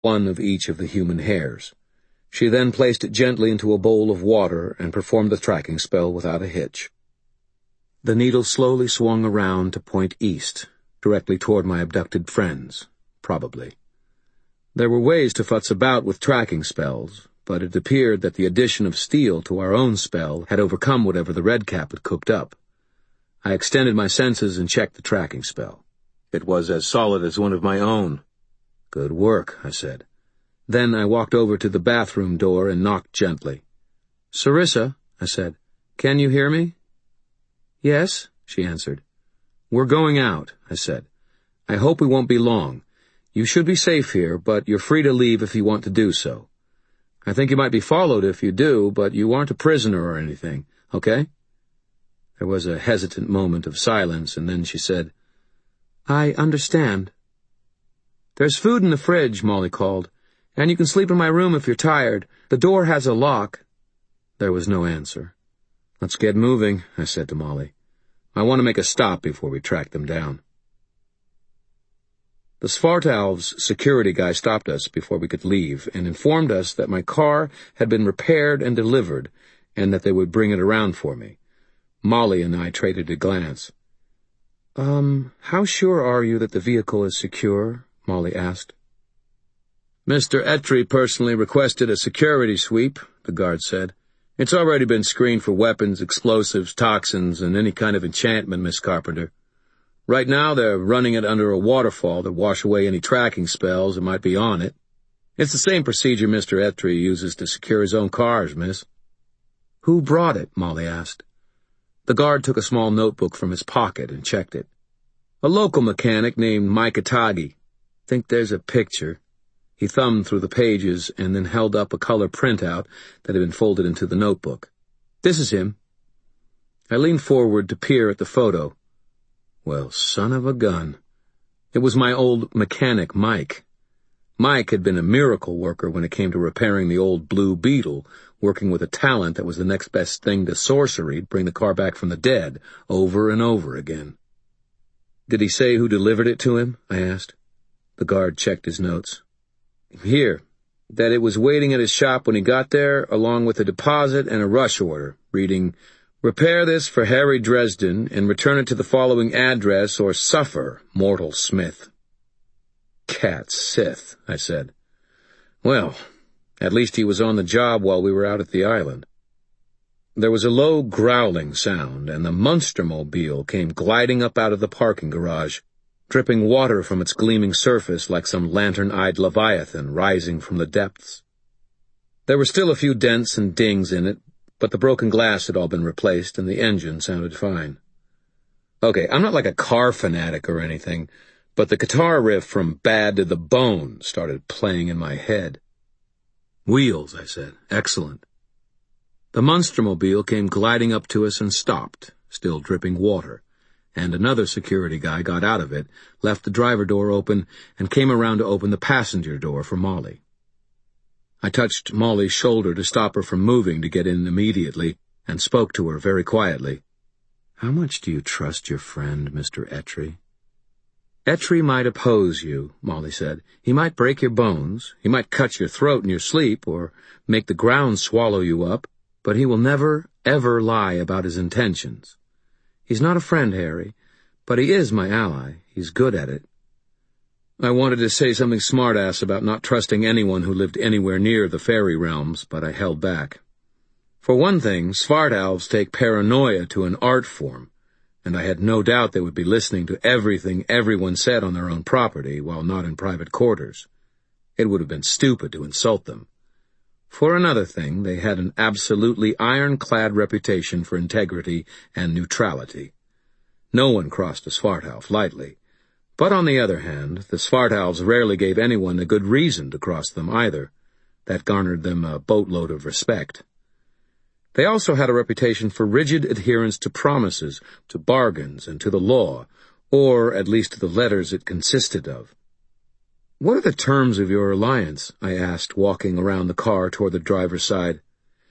one of each of the human hairs. She then placed it gently into a bowl of water and performed the tracking spell without a hitch. The needle slowly swung around to point east, directly toward my abducted friends, probably. There were ways to futz about with tracking spells, but it appeared that the addition of steel to our own spell had overcome whatever the redcap had cooked up. I extended my senses and checked the tracking spell. It was as solid as one of my own. "Good work," I said. Then I walked over to the bathroom door and knocked gently. "Sarissa," I said, "can you hear me?" "Yes," she answered. "We're going out," I said. "I hope we won't be long. You should be safe here, but you're free to leave if you want to do so. I think you might be followed if you do, but you aren't a prisoner or anything, okay?" There was a hesitant moment of silence, and then she said, "I understand." "There's food in the fridge," Molly called, "and you can sleep in my room if you're tired. The door has a lock." There was no answer. "Let's get moving," I said to Molly. "I want to make a stop before we track them down." The Svartalv's security guy stopped us before we could leave and informed us that my car had been repaired and delivered and that they would bring it around for me. Molly and I traded a glance. How sure are you that the vehicle is secure?" Molly asked. "Mr. Etri personally requested a security sweep," the guard said. "It's already been screened for weapons, explosives, toxins, and any kind of enchantment, Miss Carpenter. Right now they're running it under a waterfall to wash away any tracking spells that might be on it. It's the same procedure Mr. Etri uses to secure his own cars, miss." "Who brought it?" Molly asked. The guard took a small notebook from his pocket and checked it. "A local mechanic named Mike Atagi. Think there's a picture." He thumbed through the pages and then held up a color printout that had been folded into the notebook. "This is him." I leaned forward to peer at the photo. Well, son of a gun. It was my old mechanic, Mike. Mike had been a miracle worker when it came to repairing the old Blue Beetle, working with a talent that was the next best thing to sorcery to bring the car back from the dead, over and over again. "Did he say who delivered it to him?" I asked. The guard checked his notes. "Here, that it was waiting at his shop when he got there, along with a deposit and a rush order, reading, 'Repair this for Harry Dresden and return it to the following address or suffer, mortal Smith.'" "Cat Sith," I said. "Well, at least he was on the job while we were out at the island." There was a low growling sound, and the Munstermobile came gliding up out of the parking garage, dripping water from its gleaming surface like some lantern-eyed leviathan rising from the depths. There were still a few dents and dings in it, but the broken glass had all been replaced, and the engine sounded fine. Okay, I'm not like a car fanatic or anything, but the guitar riff from Bad to the Bone started playing in my head. "Wheels," I said. "Excellent." The Munstermobile came gliding up to us and stopped, still dripping water, and another security guy got out of it, left the driver door open, and came around to open the passenger door for Molly. I touched Molly's shoulder to stop her from moving to get in immediately, and spoke to her very quietly. "How much do you trust your friend, Mr. Etri?" "Etri might oppose you," Molly said. "He might break your bones, he might cut your throat in your sleep, or make the ground swallow you up, but he will never, ever lie about his intentions. He's not a friend, Harry, but he is my ally. He's good at it." I wanted to say something smart-ass about not trusting anyone who lived anywhere near the fairy realms, but I held back. For one thing, Svartalvs take paranoia to an art form, and I had no doubt they would be listening to everything everyone said on their own property while not in private quarters. It would have been stupid to insult them. For another thing, they had an absolutely ironclad reputation for integrity and neutrality. No one crossed a Svartalv lightly. But on the other hand, the Svartalvs rarely gave anyone a good reason to cross them either. That garnered them a boatload of respect. They also had a reputation for rigid adherence to promises, to bargains, and to the law, or at least to the letters it consisted of. "What are the terms of your alliance?" I asked, walking around the car toward the driver's side.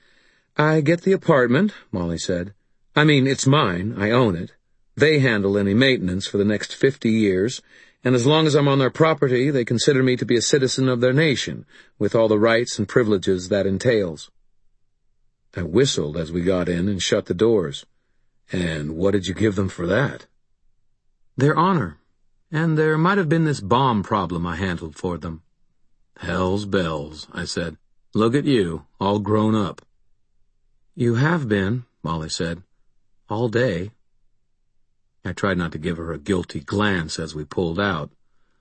"I get the apartment," Molly said. "I mean, it's mine. I own it. They handle any maintenance for the next 50 years, and as long as I'm on their property, they consider me to be a citizen of their nation, with all the rights and privileges that entails." I whistled as we got in and shut the doors. "And what did you give them for that?" "Their honor. And there might have been this bomb problem I handled for them." "Hell's bells," I said. "Look at you, all grown up." "You have been," Molly said. "All day." I tried not to give her a guilty glance as we pulled out.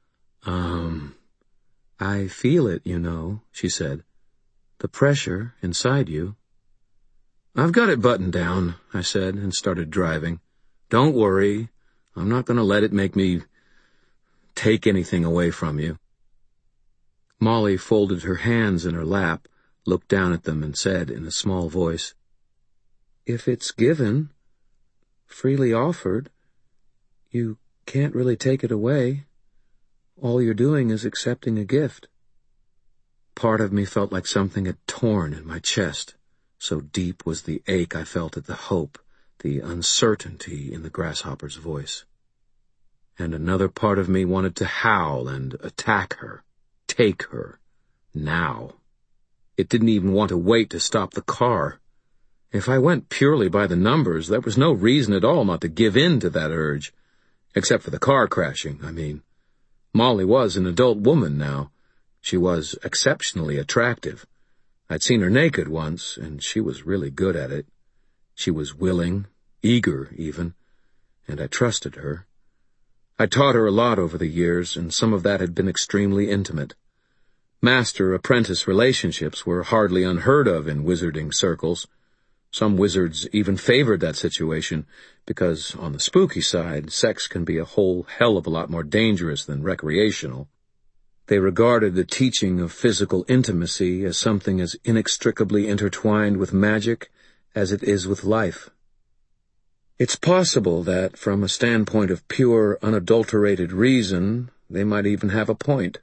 I feel it, you know," she said. "The pressure inside you." "I've got it buttoned down," I said, and started driving. "Don't worry. I'm not going to let it make me take anything away from you." Molly folded her hands in her lap, looked down at them, and said in a small voice, "If it's given, freely offered, you can't really take it away. All you're doing is accepting a gift." Part of me felt like something had torn in my chest. So deep was the ache I felt at the hope, the uncertainty in the grasshopper's voice. And another part of me wanted to howl and attack her, take her, now. It didn't even want to wait to stop the car. If I went purely by the numbers, there was no reason at all not to give in to that urge. Except for the car crashing, I mean. Molly was an adult woman now. She was exceptionally attractive. I'd seen her naked once, and she was really good at it. She was willing, eager even, and I trusted her. I taught her a lot over the years, and some of that had been extremely intimate. Master-apprentice relationships were hardly unheard of in wizarding circles. Some wizards even favored that situation, because on the spooky side, sex can be a whole hell of a lot more dangerous than recreational. They regarded the teaching of physical intimacy as something as inextricably intertwined with magic as it is with life. It's possible that, from a standpoint of pure, unadulterated reason, they might even have a point.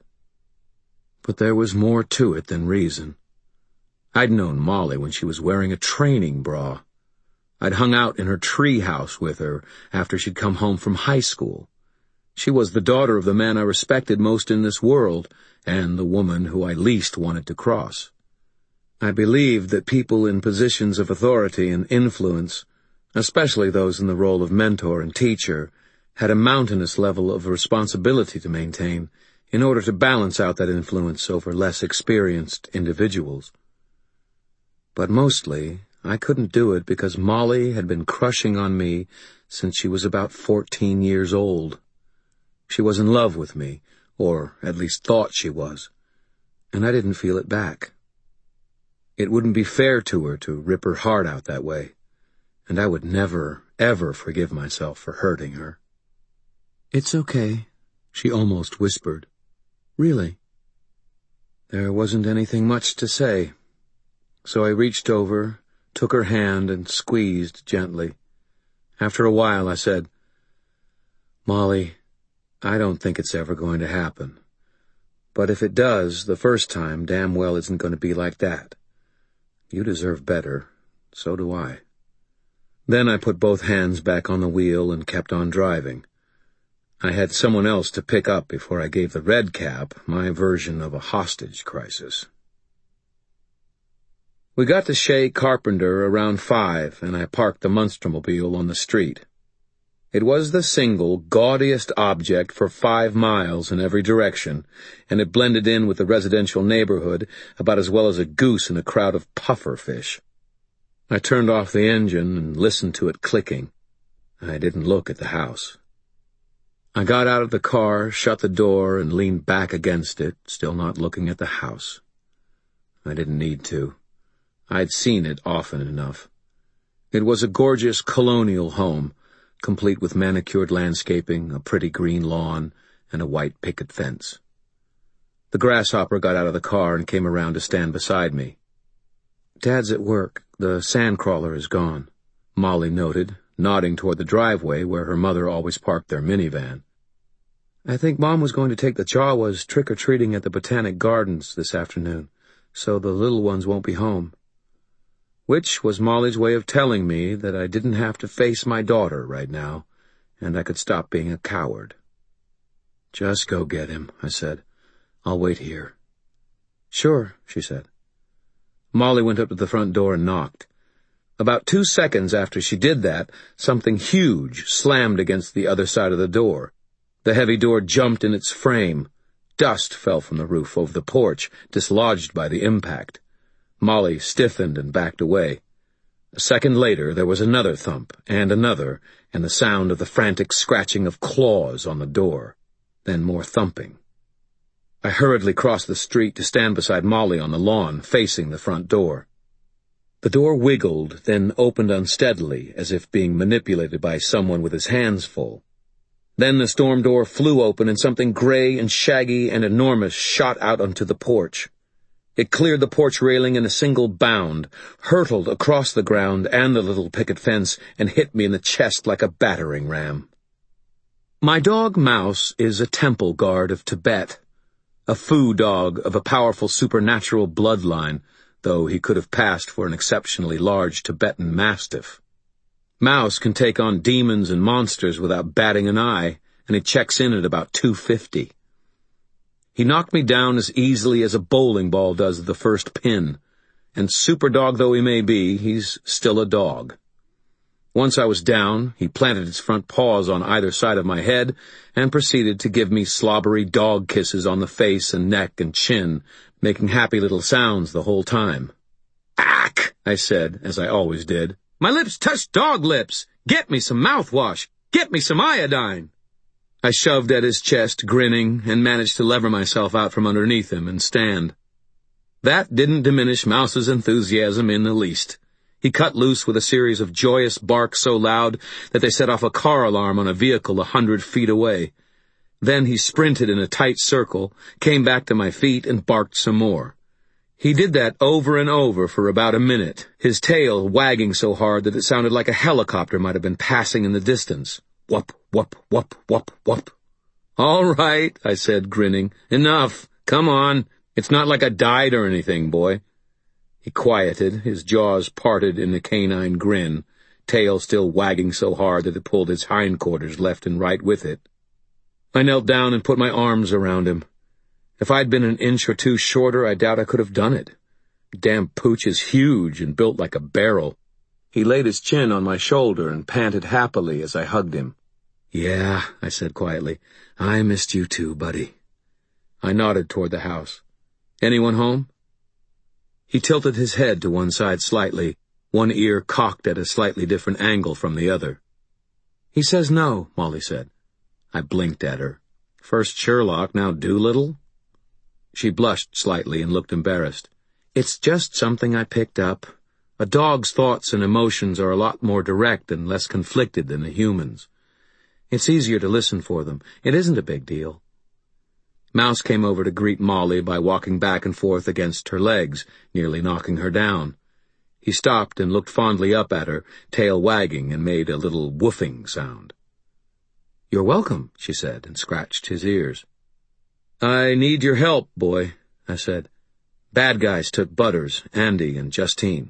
But there was more to it than reason. I'd known Molly when she was wearing a training bra. I'd hung out in her tree house with her after she'd come home from high school. She was the daughter of the man I respected most in this world, and the woman who I least wanted to cross. I believed that people in positions of authority and influence, especially those in the role of mentor and teacher, had a mountainous level of responsibility to maintain in order to balance out that influence over less experienced individuals. But mostly, I couldn't do it because Molly had been crushing on me since she was about 14 years old. She was in love with me, or at least thought she was, and I didn't feel it back. It wouldn't be fair to her to rip her heart out that way, and I would never, ever forgive myself for hurting her. "It's okay," she almost whispered. "Really." There wasn't anything much to say, so I reached over, took her hand, and squeezed gently. After a while, I said, "Molly, I don't think it's ever going to happen. But if it does, the first time damn well isn't going to be like that. You deserve better. So do I." Then I put both hands back on the wheel and kept on driving. I had someone else to pick up before I gave the red cap my version of a hostage crisis. We got to Shea Carpenter around 5, and I parked the Munstermobile on the street. It was the single, gaudiest object for 5 miles in every direction, and it blended in with the residential neighborhood about as well as a goose in a crowd of puffer fish. I turned off the engine and listened to it clicking. I didn't look at the house. I got out of the car, shut the door, and leaned back against it, still not looking at the house. I didn't need to. I'd seen it often enough. It was a gorgeous colonial home, complete with manicured landscaping, a pretty green lawn, and a white picket fence. The grasshopper got out of the car and came around to stand beside me. "Dad's at work. The sandcrawler is gone," Molly noted, nodding toward the driveway where her mother always parked their minivan. "I think Mom was going to take the Jawas trick-or-treating at the Botanic Gardens this afternoon, so the little ones won't be home." Which was Molly's way of telling me that I didn't have to face my daughter right now, and I could stop being a coward. "Just go get him," I said. "I'll wait here." "Sure," she said. Molly went up to the front door and knocked. About 2 seconds after she did that, something huge slammed against the other side of the door. The heavy door jumped in its frame. Dust fell from the roof over the porch, dislodged by the impact. Molly stiffened and backed away. A second later, there was another thump, and another, and the sound of the frantic scratching of claws on the door. Then more thumping. I hurriedly crossed the street to stand beside Molly on the lawn, facing the front door. The door wiggled, then opened unsteadily, as if being manipulated by someone with his hands full. Then the storm door flew open, and something gray and shaggy and enormous shot out onto the porch. It cleared the porch railing in a single bound, hurtled across the ground and the little picket fence, and hit me in the chest like a battering ram. My dog Mouse is a temple guard of Tibet, a foo dog of a powerful supernatural bloodline, though he could have passed for an exceptionally large Tibetan mastiff. Mouse can take on demons and monsters without batting an eye, and he checks in at about 250. He knocked me down as easily as a bowling ball does the first pin, and superdog though he may be, he's still a dog. Once I was down, he planted his front paws on either side of my head and proceeded to give me slobbery dog kisses on the face and neck and chin, making happy little sounds the whole time. "Ack!" I said, as I always did. "My lips touch dog lips! Get me some mouthwash! Get me some iodine!" I shoved at his chest, grinning, and managed to lever myself out from underneath him and stand. That didn't diminish Mouse's enthusiasm in the least. He cut loose with a series of joyous barks so loud that they set off a car alarm on a vehicle 100 feet away. Then he sprinted in a tight circle, came back to my feet, and barked some more. He did that over and over for about a minute, his tail wagging so hard that it sounded like a helicopter might have been passing in the distance. Whup, whup, whup, whup, whup. "All right," I said, grinning. "Enough. Come on. It's not like I died or anything, boy." He quieted, his jaws parted in a canine grin, tail still wagging so hard that it pulled his hindquarters left and right with it. I knelt down and put my arms around him. If I'd been an inch or two shorter, I doubt I could have done it. Damn pooch is huge and built like a barrel. He laid his chin on my shoulder and panted happily as I hugged him. "Yeah," I said quietly, "I missed you too, buddy." I nodded toward the house. "Anyone home?" He tilted his head to one side slightly, one ear cocked at a slightly different angle from the other. "He says no," Molly said. I blinked at her. First Sherlock, now Doolittle? She blushed slightly and looked embarrassed. "It's just something I picked up. A dog's thoughts and emotions are a lot more direct and less conflicted than a human's. It's easier to listen for them. It isn't a big deal." Mouse came over to greet Molly by walking back and forth against her legs, nearly knocking her down. He stopped and looked fondly up at her, tail wagging, and made a little woofing sound. "You're welcome," she said, and scratched his ears. "I need your help, boy," I said. "Bad guys took Butters, Andy, and Justine."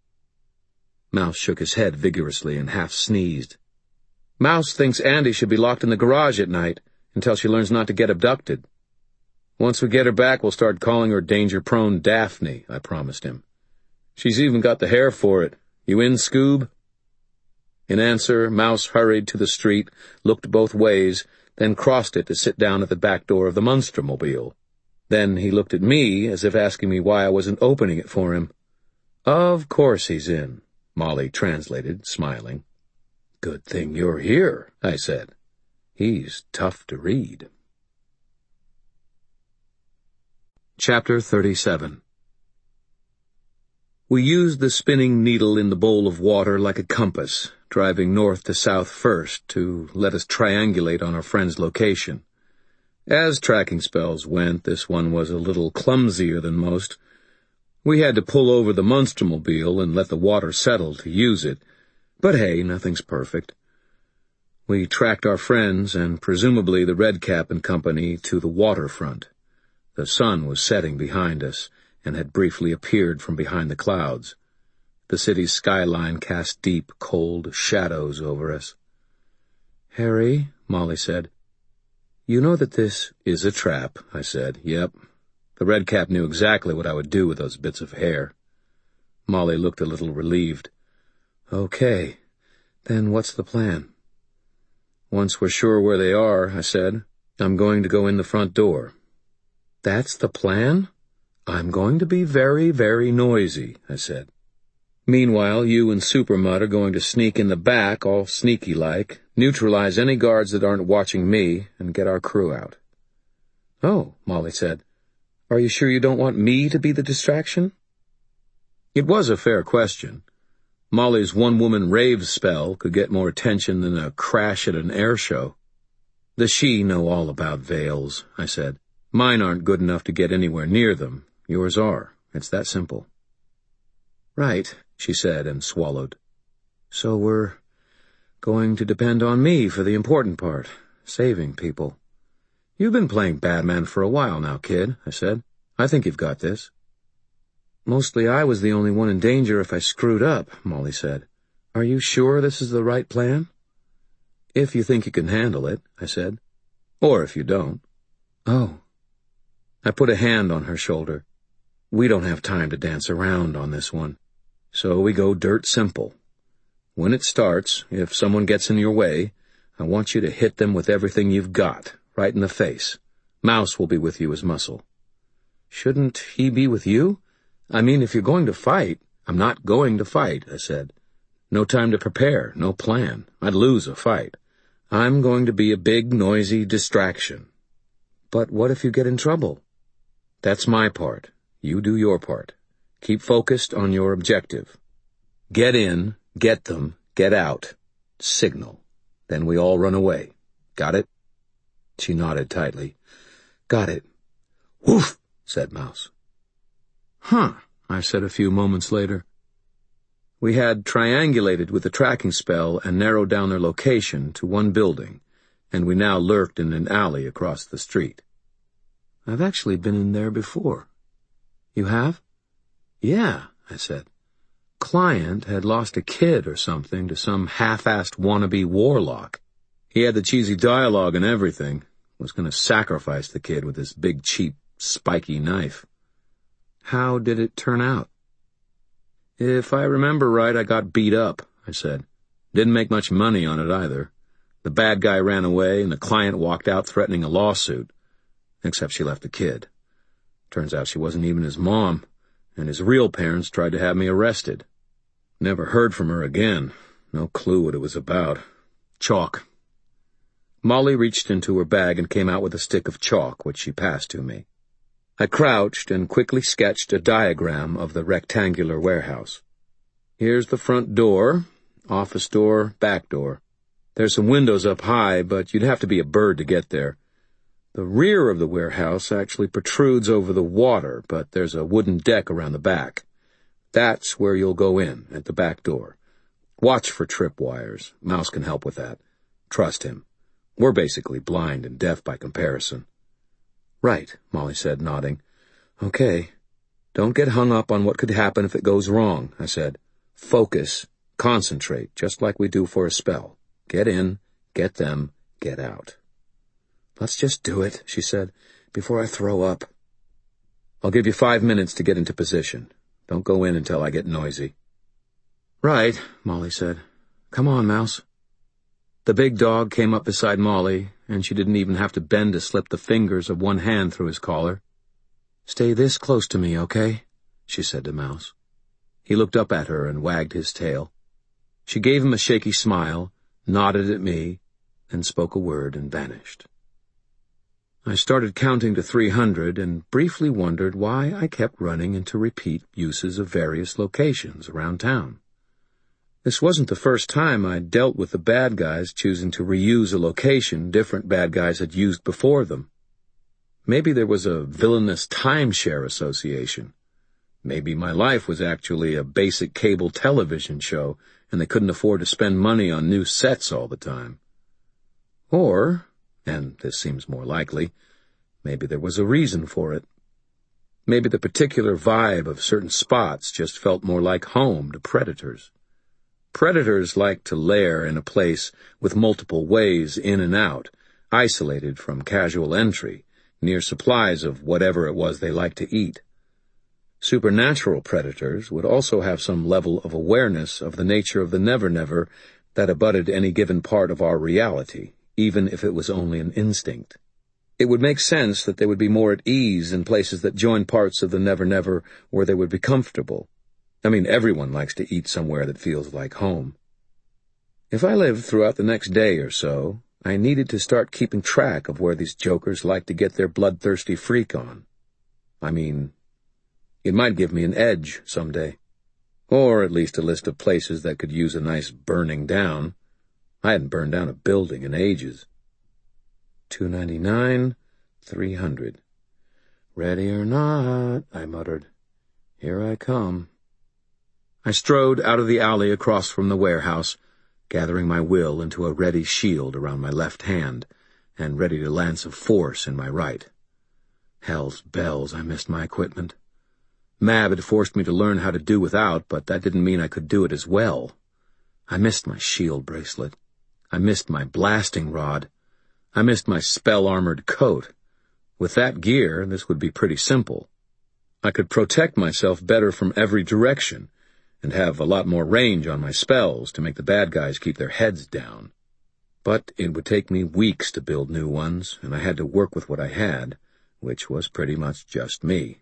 Mouse shook his head vigorously and half sneezed. "Mouse thinks Andy should be locked in the garage at night until she learns not to get abducted. Once we get her back, we'll start calling her danger-prone Daphne," I promised him. "She's even got the hair for it. You in, Scoob?" In answer, Mouse hurried to the street, looked both ways, then crossed it to sit down at the back door of the Munstermobile. Then he looked at me as if asking me why I wasn't opening it for him. "Of course he's in," Molly translated, smiling. "Good thing you're here," I said. "He's tough to read." Chapter 37. We used the spinning needle in the bowl of water like a compass, driving north to south first to let us triangulate on our friend's location. As tracking spells went, this one was a little clumsier than most. We had to pull over the Munstermobile and let the water settle to use it, but hey, nothing's perfect. We tracked our friends and presumably the Redcap and Company to the waterfront. The sun was setting behind us and had briefly appeared from behind the clouds. The city's skyline cast deep, cold shadows over us. "Harry," Molly said, "You know that this is a trap," I said. "Yep. The redcap knew exactly what I would do with those bits of hair." Molly looked a little relieved. "Okay. Then what's the plan?" "Once we're sure where they are," I said, "I'm going to go in the front door." "That's the plan?" "I'm going to be very, very noisy," I said. "Meanwhile, you and Supermud are going to sneak in the back, all sneaky-like, neutralize any guards that aren't watching me, and get our crew out." "Oh," Molly said. "Are you sure you don't want me to be the distraction?" It was a fair question. Molly's one-woman rave spell could get more attention than a crash at an air show. "The She know all about veils," I said. "Mine aren't good enough to get anywhere near them. Yours are. It's that simple." "Right," she said and swallowed. "So we're going to depend on me for the important part, saving people." "You've been playing Batman for a while now, kid," I said. "I think you've got this." "Mostly I was the only one in danger if I screwed up," Molly said. "Are you sure this is the right plan?" "If you think you can handle it," I said. "Or if you don't." "Oh." I put a hand on her shoulder. "We don't have time to dance around on this one. So we go dirt simple. When it starts, if someone gets in your way, I want you to hit them with everything you've got, right in the face. Mouse will be with you as muscle." "Shouldn't he be with you? I mean, if you're going to fight—" "I'm not going to fight," I said. "No time to prepare, no plan. I'd lose a fight. I'm going to be a big, noisy distraction." "But what if you get in trouble?" "That's my part. You do your part. Keep focused on your objective. Get in, get them, get out. Signal. Then we all run away. Got it?" She nodded tightly. "Got it." "Woof," said Mouse. "Huh," I said a few moments later. We had triangulated with the tracking spell and narrowed down their location to one building, and we now lurked in an alley across the street. "I've actually been in there before." "You have?" "Yeah," I said. Client had lost a kid or something to some half-assed wannabe warlock. He had the cheesy dialogue and everything. Was going to sacrifice the kid with this big, cheap, spiky knife. "How did it turn out?" "If I remember right, I got beat up," I said. "Didn't make much money on it either. The bad guy ran away, and the client walked out threatening a lawsuit. Except she left the kid. Turns out she wasn't even his mom, and his real parents tried to have me arrested. Never heard from her again. No clue what it was about. Chalk." Molly reached into her bag and came out with a stick of chalk, which she passed to me. I crouched and quickly sketched a diagram of the rectangular warehouse. "Here's the front door, office door, back door. There's some windows up high, but you'd have to be a bird to get there. The rear of the warehouse actually protrudes over the water, but there's a wooden deck around the back. That's where you'll go in, at the back door. Watch for tripwires. Mouse can help with that. Trust him. We're basically blind and deaf by comparison." "Right," Molly said, nodding. "Okay. Don't get hung up on what could happen if it goes wrong," I said. "Focus. Concentrate, just like we do for a spell. Get in, get them, get out." "Let's just do it," she said, "before I throw up." "I'll give you 5 minutes to get into position. Don't go in until I get noisy." "Right," Molly said. "Come on, Mouse." The big dog came up beside Molly, and she didn't even have to bend to slip the fingers of one hand through his collar. "Stay this close to me, okay?" she said to Mouse. He looked up at her and wagged his tail. She gave him a shaky smile, nodded at me, then spoke a word and vanished. I started counting to 300 and briefly wondered why I kept running into repeat uses of various locations around town. This wasn't the first time I'd dealt with the bad guys choosing to reuse a location different bad guys had used before them. Maybe there was a villainous timeshare association. Maybe my life was actually a basic cable television show, and they couldn't afford to spend money on new sets all the time. Or, and this seems more likely, maybe there was a reason for it. Maybe the particular vibe of certain spots just felt more like home to predators. Predators like to lair in a place with multiple ways in and out, isolated from casual entry, near supplies of whatever it was they liked to eat. Supernatural predators would also have some level of awareness of the nature of the never-never that abutted any given part of our reality, even if it was only an instinct. It would make sense that they would be more at ease in places that joined parts of the never-never where they would be comfortable. I mean, everyone likes to eat somewhere that feels like home. If I lived throughout the next day or so, I needed to start keeping track of where these jokers like to get their bloodthirsty freak on. I mean, it might give me an edge someday. Or at least a list of places that could use a nice burning down. I hadn't burned down a building in ages. $2.99, $300. Ready or not, I muttered. Here I come. I strode out of the alley across from the warehouse, gathering my will into a ready shield around my left hand, and ready to lance a force in my right. Hell's bells, I missed my equipment. Mab had forced me to learn how to do without, but that didn't mean I could do it as well. I missed my shield bracelet. I missed my blasting rod. I missed my spell-armored coat. With that gear, this would be pretty simple. I could protect myself better from every direction, and have a lot more range on my spells to make the bad guys keep their heads down. But it would take me weeks to build new ones, and I had to work with what I had, which was pretty much just me.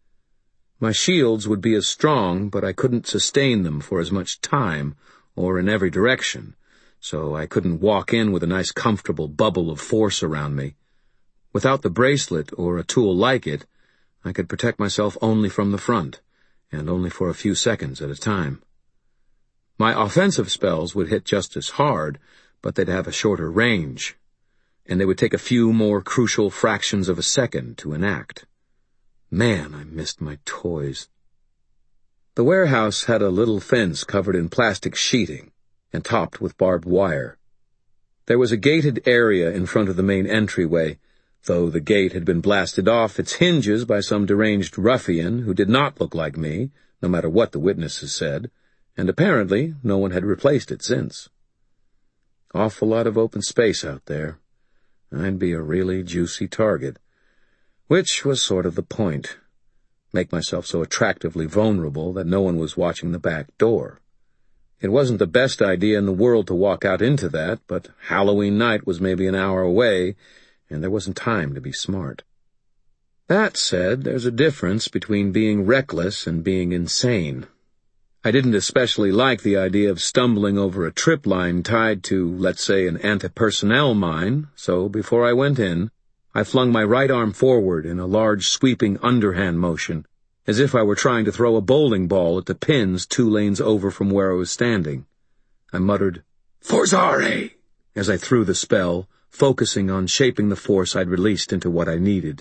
My shields would be as strong, but I couldn't sustain them for as much time, or in every direction, so I couldn't walk in with a nice comfortable bubble of force around me. Without the bracelet, or a tool like it, I could protect myself only from the front, and only for a few seconds at a time. My offensive spells would hit just as hard, but they'd have a shorter range, and they would take a few more crucial fractions of a second to enact. Man, I missed my toys. The warehouse had a little fence covered in plastic sheeting and topped with barbed wire. There was a gated area in front of the main entryway, though the gate had been blasted off its hinges by some deranged ruffian who did not look like me, no matter what the witnesses said, and apparently no one had replaced it since. Awful lot of open space out there. I'd be a really juicy target, which was sort of the point. Make myself so attractively vulnerable that no one was watching the back door. It wasn't the best idea in the world to walk out into that, but Halloween night was maybe an hour away, and there wasn't time to be smart. That said, there's a difference between being reckless and being insane. I didn't especially like the idea of stumbling over a trip line tied to, let's say, an anti-personnel mine, so before I went in, I flung my right arm forward in a large sweeping underhand motion, as if I were trying to throw a bowling ball at the pins 2 lanes over from where I was standing. I muttered, "Forzare!" as I threw the spell, focusing on shaping the force I'd released into what I needed.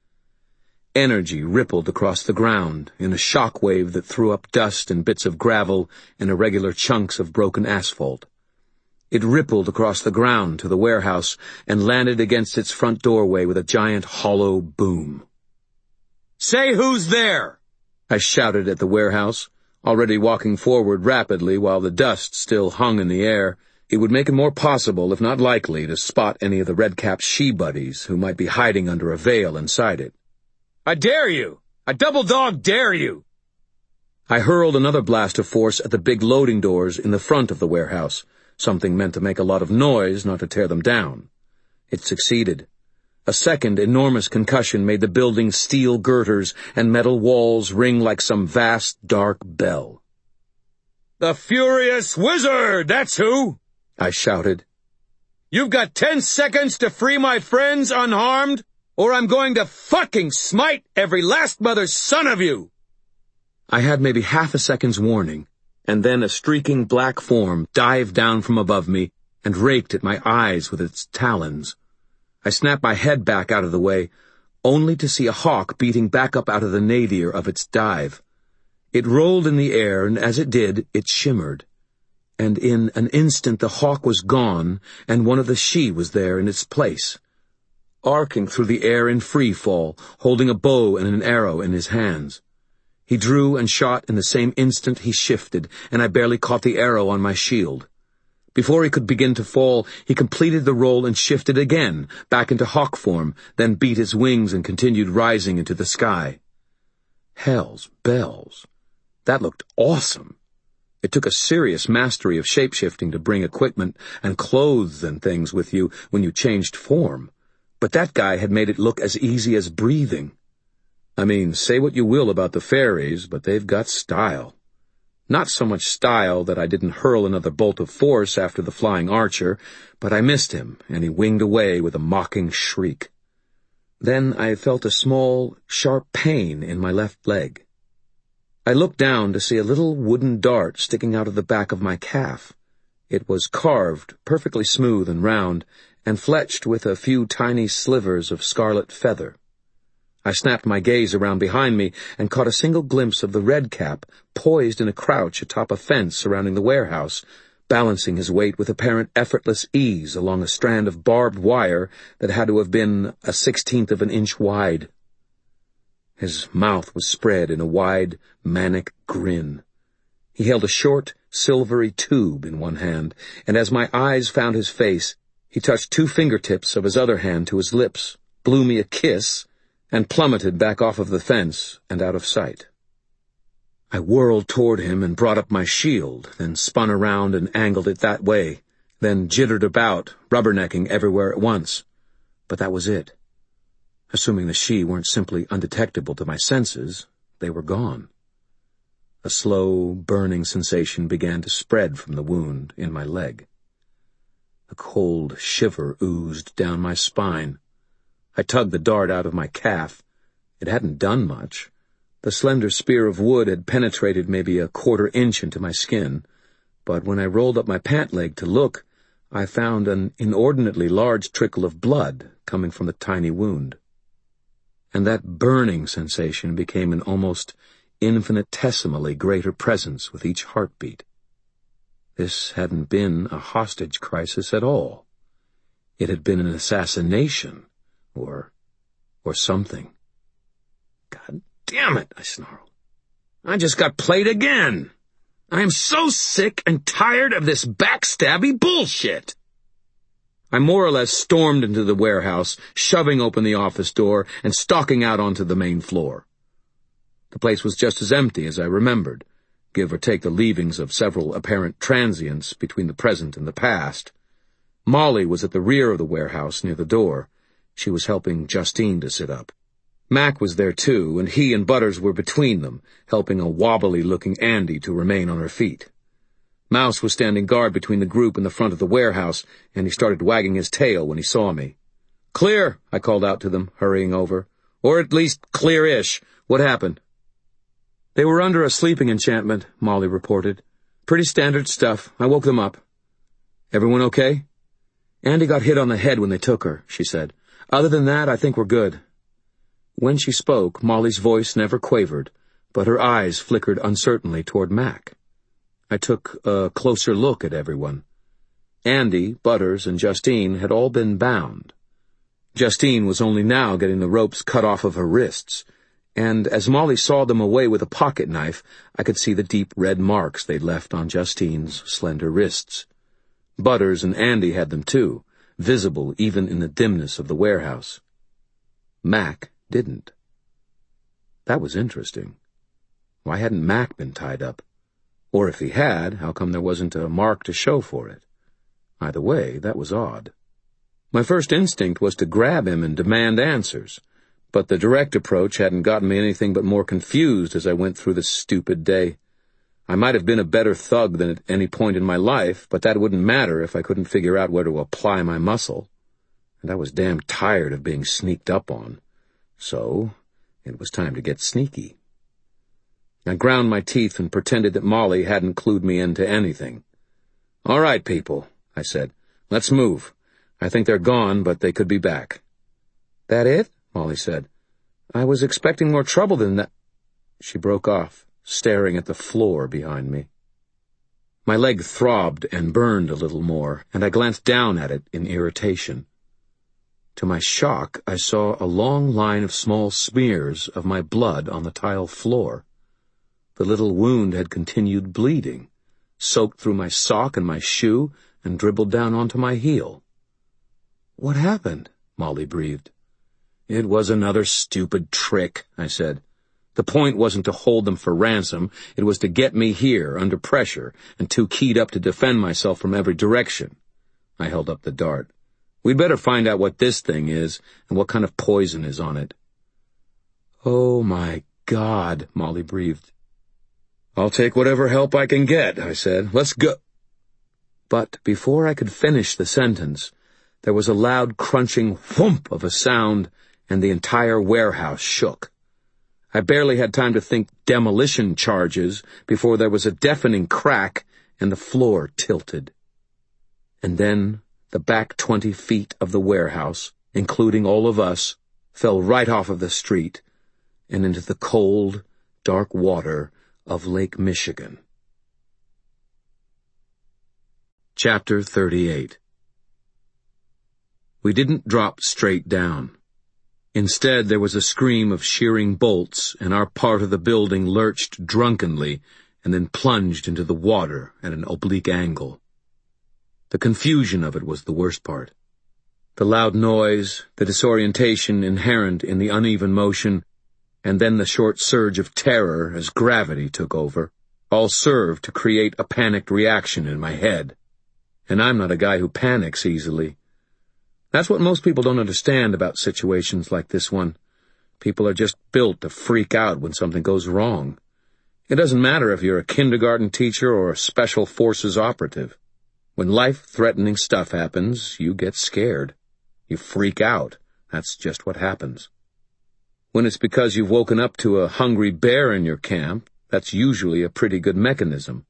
Energy rippled across the ground in a shock wave that threw up dust and bits of gravel and irregular chunks of broken asphalt. It rippled across the ground to the warehouse and landed against its front doorway with a giant hollow boom. "Say who's there!" I shouted at the warehouse, already walking forward rapidly while the dust still hung in the air. It would make it more possible, if not likely, to spot any of the red-capped she-buddies who might be hiding under a veil inside it. "I dare you! I double-dog dare you!" I hurled another blast of force at the big loading doors in the front of the warehouse, something meant to make a lot of noise, not to tear them down. It succeeded. A second enormous concussion made the building's steel girders and metal walls ring like some vast, dark bell. "The Furious Wizard, that's who!" I shouted. "You've got 10 seconds to free my friends unharmed, or I'm going to fucking smite every last mother's son of you!" I had maybe half a second's warning, and then a streaking black form dived down from above me and raked at my eyes with its talons. I snapped my head back out of the way, only to see a hawk beating back up out of the nadir of its dive. It rolled in the air, and as it did, it shimmered. And in an instant the hawk was gone, and one of the she was there in its place, arcing through the air in free fall, holding a bow and an arrow in his hands. He drew and shot in the same instant he shifted, and I barely caught the arrow on my shield. Before he could begin to fall, he completed the roll and shifted again, back into hawk form, then beat his wings and continued rising into the sky. Hell's bells. That looked awesome. It took a serious mastery of shape-shifting to bring equipment and clothes and things with you when you changed form. But that guy had made it look as easy as breathing. I mean, say what you will about the fairies, but they've got style. Not so much style that I didn't hurl another bolt of force after the flying archer, but I missed him, and he winged away with a mocking shriek. Then I felt a small, sharp pain in my left leg. I looked down to see a little wooden dart sticking out of the back of my calf. It was carved, perfectly smooth and round, and fletched with a few tiny slivers of scarlet feather. I snapped my gaze around behind me and caught a single glimpse of the red cap poised in a crouch atop a fence surrounding the warehouse, balancing his weight with apparent effortless ease along a strand of barbed wire that had to have been 1/16 of an inch wide. His mouth was spread in a wide, manic grin. He held a short, silvery tube in one hand, and as my eyes found his face, he touched 2 fingertips of his other hand to his lips, blew me a kiss, and plummeted back off of the fence and out of sight. I whirled toward him and brought up my shield, then spun around and angled it that way, then jittered about, rubbernecking everywhere at once. But that was it. Assuming the Shi weren't simply undetectable to my senses, they were gone. A slow, burning sensation began to spread from the wound in my leg. A cold shiver oozed down my spine. I tugged the dart out of my calf. It hadn't done much. The slender spear of wood had penetrated maybe a 1/4 inch into my skin, but when I rolled up my pant leg to look, I found an inordinately large trickle of blood coming from the tiny wound. And that burning sensation became an almost infinitesimally greater presence with each heartbeat. This hadn't been a hostage crisis at all. It had been an assassination. Or something. God damn it, I snarled. I just got played again. I am so sick and tired of this backstabby bullshit. I more or less stormed into the warehouse, shoving open the office door and stalking out onto the main floor. The place was just as empty as I remembered, give or take the leavings of several apparent transients between the present and the past. Molly was at the rear of the warehouse near the door. She was helping Justine to sit up. Mac was there too, and he and Butters were between them, helping a wobbly-looking Andy to remain on her feet. Mouse was standing guard between the group and the front of the warehouse, and he started wagging his tail when he saw me. "Clear," I called out to them, hurrying over. "Or at least clear-ish. What happened?" "They were under a sleeping enchantment," Molly reported. "Pretty standard stuff. I woke them up." "Everyone okay?" "Andy got hit on the head when they took her," she said. "Other than that, I think we're good." When she spoke, Molly's voice never quavered, but her eyes flickered uncertainly toward Mac. I took a closer look at everyone. Andy, Butters, and Justine had all been bound. Justine was only now getting the ropes cut off of her wrists, and as Molly sawed them away with a pocket knife, I could see the deep red marks they'd left on Justine's slender wrists. Butters and Andy had them too, visible even in the dimness of the warehouse. Mac didn't. That was interesting. Why hadn't Mac been tied up? Or if he had, how come there wasn't a mark to show for it? Either way, that was odd. My first instinct was to grab him and demand answers, but the direct approach hadn't gotten me anything but more confused as I went through this stupid day. I might have been a better thug than at any point in my life, but that wouldn't matter if I couldn't figure out where to apply my muscle. And I was damn tired of being sneaked up on. So, it was time to get sneaky. I ground my teeth and pretended that Molly hadn't clued me into anything. "All right, people," I said. "Let's move. I think they're gone, but they could be back." "That it?" Molly said. "I was expecting more trouble than that." She broke off, staring at the floor behind me. My leg throbbed and burned a little more, and I glanced down at it in irritation. To my shock, I saw a long line of small smears of my blood on the tile floor. The little wound had continued bleeding, soaked through my sock and my shoe, and dribbled down onto my heel. "What happened?" Molly breathed. "It was another stupid trick," I said. "The point wasn't to hold them for ransom. It was to get me here, under pressure, and too keyed up to defend myself from every direction." I held up the dart. "We'd better find out what this thing is, and what kind of poison is on it." "Oh, my God," Molly breathed. "I'll take whatever help I can get," I said. "Let's go." But before I could finish the sentence, there was a loud crunching whoomp of a sound, and the entire warehouse shook. I barely had time to think demolition charges before there was a deafening crack and the floor tilted. And then the back 20 feet of the warehouse, including all of us, fell right off of the street and into the cold, dark water of Lake Michigan. Chapter 38. We didn't drop straight down. Instead, there was a scream of shearing bolts, and our part of the building lurched drunkenly and then plunged into the water at an oblique angle. The confusion of it was the worst part. The loud noise, the disorientation inherent in the uneven motion, and then the short surge of terror as gravity took over, all served to create a panicked reaction in my head. And I'm not a guy who panics easily. That's what most people don't understand about situations like this one. People are just built to freak out when something goes wrong. It doesn't matter if you're a kindergarten teacher or a special forces operative. When life-threatening stuff happens, you get scared. You freak out. That's just what happens. When it's because you've woken up to a hungry bear in your camp, that's usually a pretty good mechanism.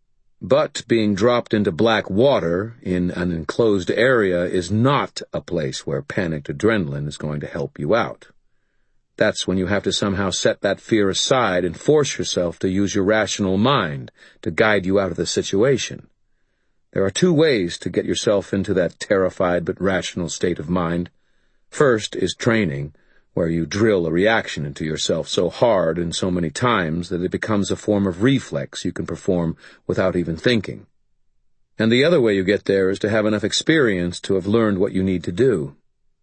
But being dropped into black water in an enclosed area is not a place where panicked adrenaline is going to help you out. That's when you have to somehow set that fear aside and force yourself to use your rational mind to guide you out of the situation. There are two ways to get yourself into that terrified but rational state of mind. First is training, where you drill a reaction into yourself so hard and so many times that it becomes a form of reflex you can perform without even thinking. And the other way you get there is to have enough experience to have learned what you need to do.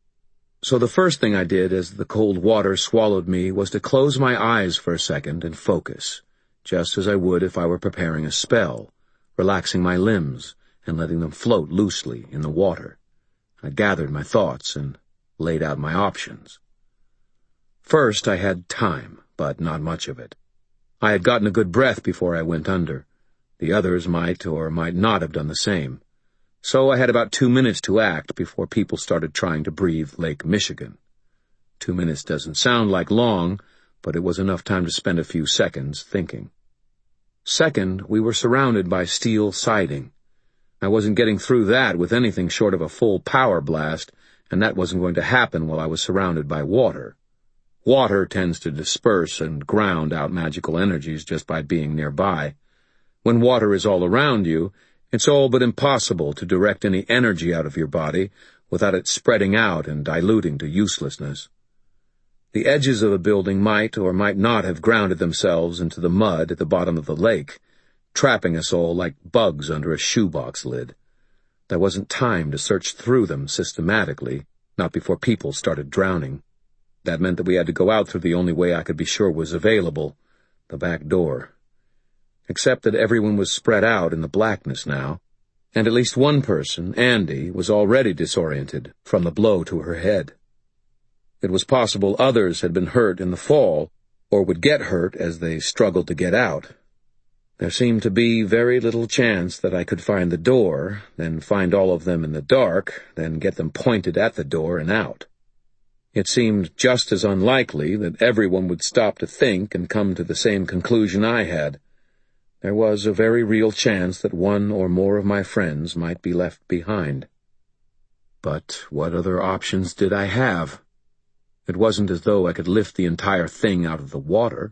So the first thing I did as the cold water swallowed me was to close my eyes for a second and focus, just as I would if I were preparing a spell, relaxing my limbs and letting them float loosely in the water. I gathered my thoughts and laid out my options. First, I had time, but not much of it. I had gotten a good breath before I went under. The others might or might not have done the same. So I had about 2 minutes to act before people started trying to breathe Lake Michigan. 2 minutes doesn't sound like long, but it was enough time to spend a few seconds thinking. Second, we were surrounded by steel siding. I wasn't getting through that with anything short of a full power blast, and that wasn't going to happen while I was surrounded by water. Water tends to disperse and ground out magical energies just by being nearby. When water is all around you, it's all but impossible to direct any energy out of your body without it spreading out and diluting to uselessness. The edges of a building might or might not have grounded themselves into the mud at the bottom of the lake, trapping us all like bugs under a shoebox lid. There wasn't time to search through them systematically, not before people started drowning. That meant that we had to go out through the only way I could be sure was available, the back door. Except that everyone was spread out in the blackness now, and at least one person, Andy, was already disoriented from the blow to her head. It was possible others had been hurt in the fall, or would get hurt as they struggled to get out. There seemed to be very little chance that I could find the door, then find all of them in the dark, then get them pointed at the door and out. It seemed just as unlikely that everyone would stop to think and come to the same conclusion I had. There was a very real chance that one or more of my friends might be left behind. But what other options did I have? It wasn't as though I could lift the entire thing out of the water.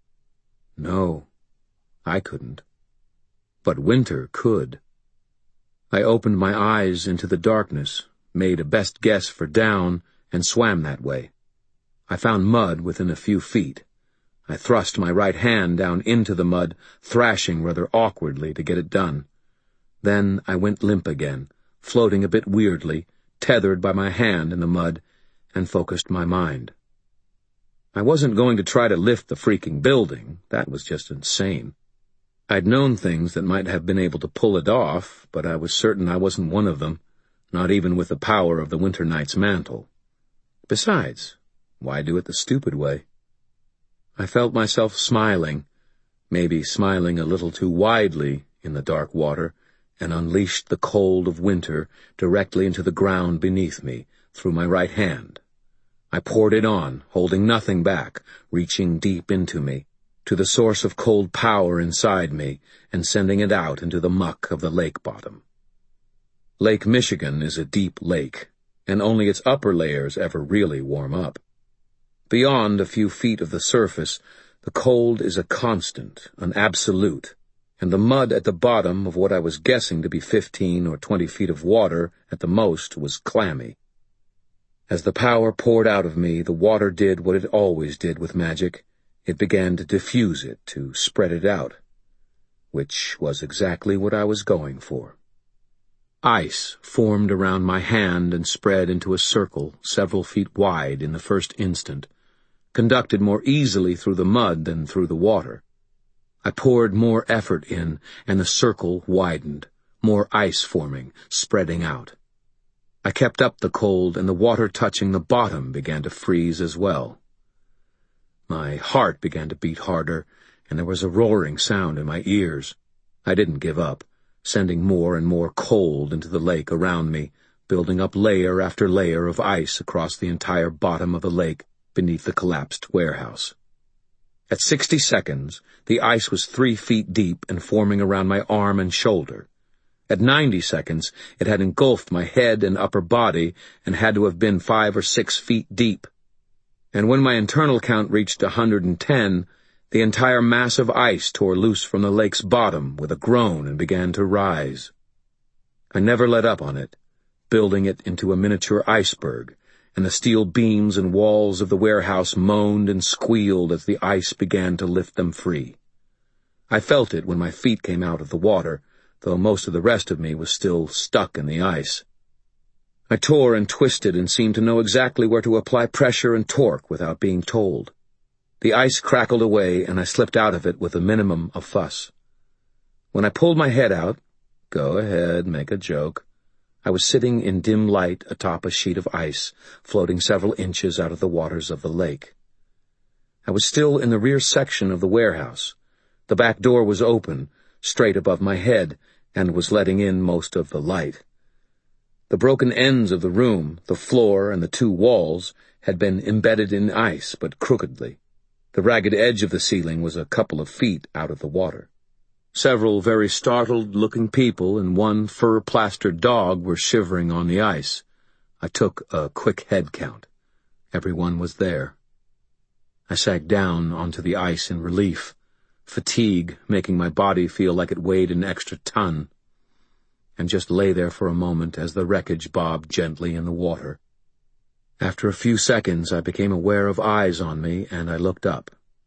No, I couldn't. But Winter could. I opened my eyes into the darkness, made a best guess for down, and swam that way. I found mud within a few feet. I thrust my right hand down into the mud, thrashing rather awkwardly to get it done. Then I went limp again, floating a bit weirdly, tethered by my hand in the mud, and focused my mind. I wasn't going to try to lift the freaking building. That was just insane. I'd known things that might have been able to pull it off, but I was certain I wasn't one of them, not even with the power of the Winter Knight's mantle. Besides, why do it the stupid way? I felt myself smiling, maybe smiling a little too widely in the dark water, and unleashed the cold of winter directly into the ground beneath me through my right hand. I poured it on, holding nothing back, reaching deep into me, to the source of cold power inside me, and sending it out into the muck of the lake bottom. Lake Michigan is a deep lake, and only its upper layers ever really warm up. Beyond a few feet of the surface, the cold is a constant, an absolute, and the mud at the bottom of what I was guessing to be 15 or 20 feet of water at the most was clammy. As the power poured out of me, the water did what it always did with magic. It began to diffuse it, to spread it out, which was exactly what I was going for. Ice formed around my hand and spread into a circle several feet wide in the first instant, conducted more easily through the mud than through the water. I poured more effort in, and the circle widened, more ice forming, spreading out. I kept up the cold, and the water touching the bottom began to freeze as well. My heart began to beat harder, and there was a roaring sound in my ears. I didn't give up, sending more and more cold into the lake around me, building up layer after layer of ice across the entire bottom of the lake beneath the collapsed warehouse. At 60 seconds, the ice was 3 feet deep and forming around my arm and shoulder. At 90 seconds, it had engulfed my head and upper body and had to have been 5 or 6 feet deep. And when my internal count reached 110, the entire mass of ice tore loose from the lake's bottom with a groan and began to rise. I never let up on it, building it into a miniature iceberg, and the steel beams and walls of the warehouse moaned and squealed as the ice began to lift them free. I felt it when my feet came out of the water, though most of the rest of me was still stuck in the ice. I tore and twisted and seemed to know exactly where to apply pressure and torque without being told. The ice crackled away, and I slipped out of it with a minimum of fuss. When I pulled my head out, go ahead, make a joke, I was sitting in dim light atop a sheet of ice, floating several inches out of the waters of the lake. I was still in the rear section of the warehouse. The back door was open, straight above my head, and was letting in most of the light. The broken ends of the room, the floor, and the 2 walls had been embedded in ice, but crookedly. The ragged edge of the ceiling was a couple of feet out of the water. Several very startled-looking people and 1 fur-plastered dog were shivering on the ice. I took a quick head count. Everyone was there. I sagged down onto the ice in relief, fatigue making my body feel like it weighed an extra ton, and just lay there for a moment as the wreckage bobbed gently in the water. After a few seconds, I became aware of eyes on me, and I looked up.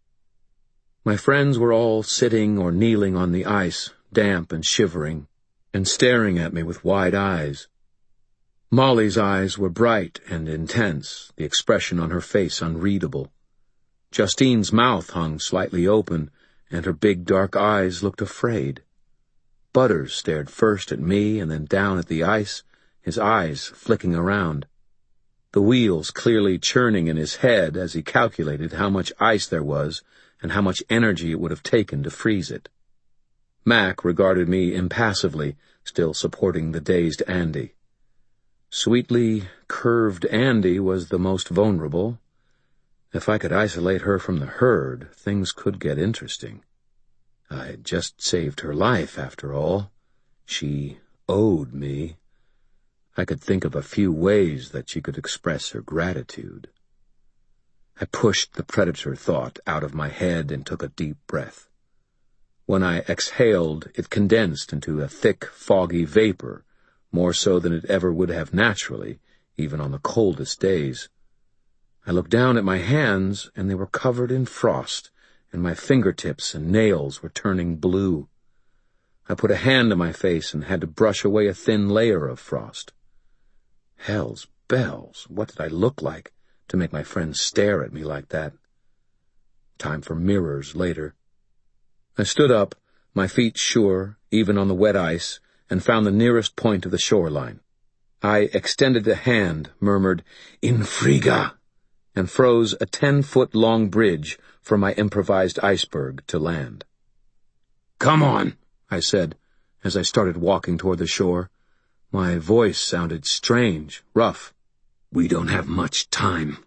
My friends were all sitting or kneeling on the ice, damp and shivering, and staring at me with wide eyes. Molly's eyes were bright and intense, the expression on her face unreadable. Justine's mouth hung slightly open, and her big dark eyes looked afraid. Butters stared first at me and then down at the ice, his eyes flicking around, the wheels clearly churning in his head as he calculated how much ice there was and how much energy it would have taken to freeze it. Mac regarded me impassively, still supporting the dazed Andy. Sweetly curved Andy was the most vulnerable. If I could isolate her from the herd, things could get interesting. I'd just saved her life, after all. She owed me. I could think of a few ways that she could express her gratitude. I pushed the predator thought out of my head and took a deep breath. When I exhaled, it condensed into a thick, foggy vapor, more so than it ever would have naturally, even on the coldest days. I looked down at my hands, and they were covered in frost, and my fingertips and nails were turning blue. I put a hand to my face and had to brush away a thin layer of frost. Hell's bells, what did I look like to make my friends stare at me like that? Time for mirrors later. I stood up, my feet sure, even on the wet ice, and found the nearest point of the shoreline. I extended a hand, murmured, "In friga," and froze a 10-foot-long bridge for my improvised iceberg to land. "Come on," I said, as I started walking toward the shore. My voice sounded strange, rough. "We don't have much time."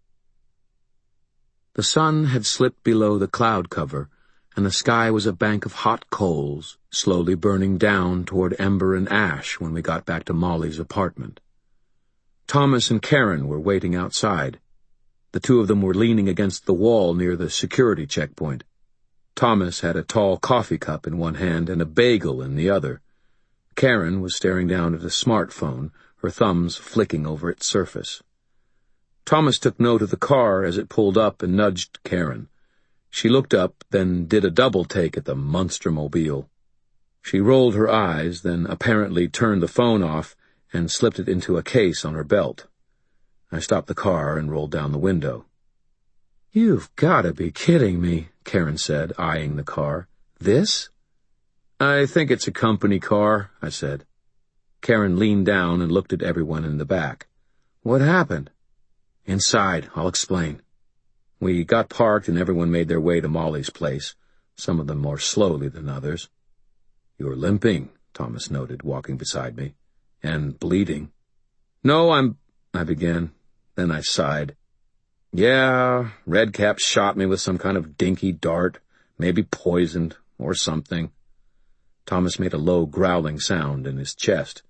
The sun had slipped below the cloud cover, and the sky was a bank of hot coals, slowly burning down toward ember and ash when we got back to Molly's apartment. Thomas and Karen were waiting outside. The two of them were leaning against the wall near the security checkpoint. Thomas had a tall coffee cup in one hand and a bagel in the other. Karen was staring down at a smartphone, her thumbs flicking over its surface. Thomas took note of the car as it pulled up and nudged Karen. She looked up, then did a double take at the monstermobile. She rolled her eyes, then apparently turned the phone off and slipped it into a case on her belt. I stopped the car and rolled down the window. "You've got to be kidding me," Karen said, eyeing the car. "This?" "I think it's a company car," I said. Karen leaned down and looked at everyone in the back. "What happened?" "Inside, I'll explain." We got parked and everyone made their way to Molly's place, some of them more slowly than others. "You're limping," Thomas noted, walking beside me. "And bleeding." "No, I began. Then I sighed. "Yeah, Redcap shot me with some kind of dinky dart, maybe poisoned, or something." Thomas made a low growling sound in his chest.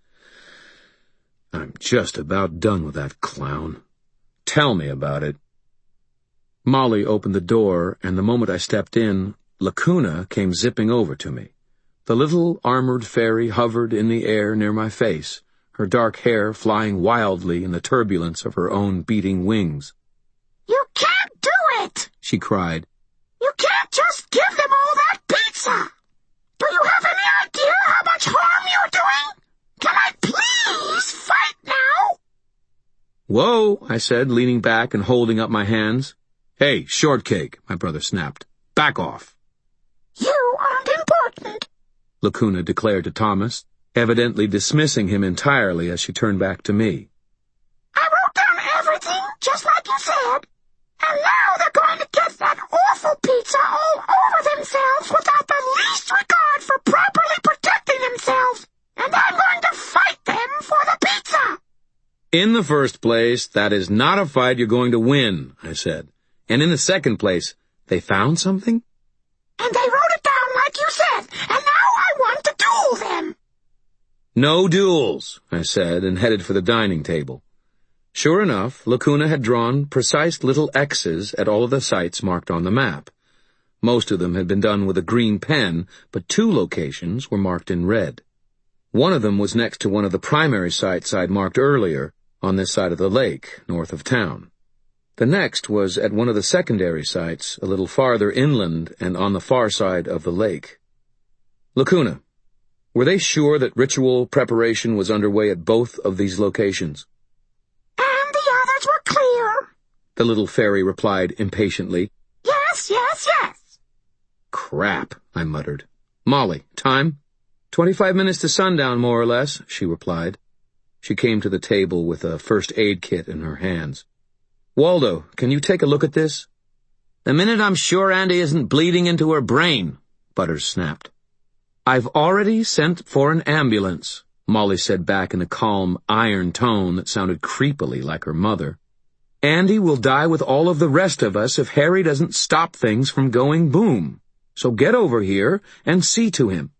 "I'm just about done with that clown. Tell me about it." Molly opened the door, and the moment I stepped in, Lacuna came zipping over to me. The little armored fairy hovered in the air near my face, her dark hair flying wildly in the turbulence of her own beating wings. "You can't do it!" she cried. "You can't just give them all that pizza! Do you have any idea how much harm you're doing? Can I please fight now?" "Whoa," I said, leaning back and holding up my hands. "Hey, Shortcake," my brother snapped. "Back off." "You aren't important," Lacuna declared to Thomas, evidently dismissing him entirely as she turned back to me. "I wrote down everything, just like you said, and now they're going to get that awful pizza all over themselves without the least regard for properly protecting themselves, and I'm going to fight them for the pizza." "In the first place, that is not a fight you're going to win," I said. "And in the second place, they found something?" "And they wrote it down like you said, and now I want to duel them." "No duels," I said, and headed for the dining table. Sure enough, Lacuna had drawn precise little X's at all of the sites marked on the map. Most of them had been done with a green pen, but 2 locations were marked in red. One of them was next to one of the primary sites I'd marked earlier, on this side of the lake, north of town. The next was at one of the secondary sites, a little farther inland and on the far side of the lake. "Lacuna, were they sure that ritual preparation was underway at both of these locations?" "And the others were clear," the little fairy replied impatiently. Yes. "Crap," I muttered. "Molly, time?" 25 minutes to sundown, more or less," she replied. She came to the table with a first aid kit in her hands. "Waldo, can you take a look at this?" "The minute I'm sure Andy isn't bleeding into her brain," Butters snapped. "I've already sent for an ambulance," Molly said back in a calm, iron tone that sounded creepily like her mother. "Andy will die with all of the rest of us if Harry doesn't stop things from going boom. So get over here and see to him."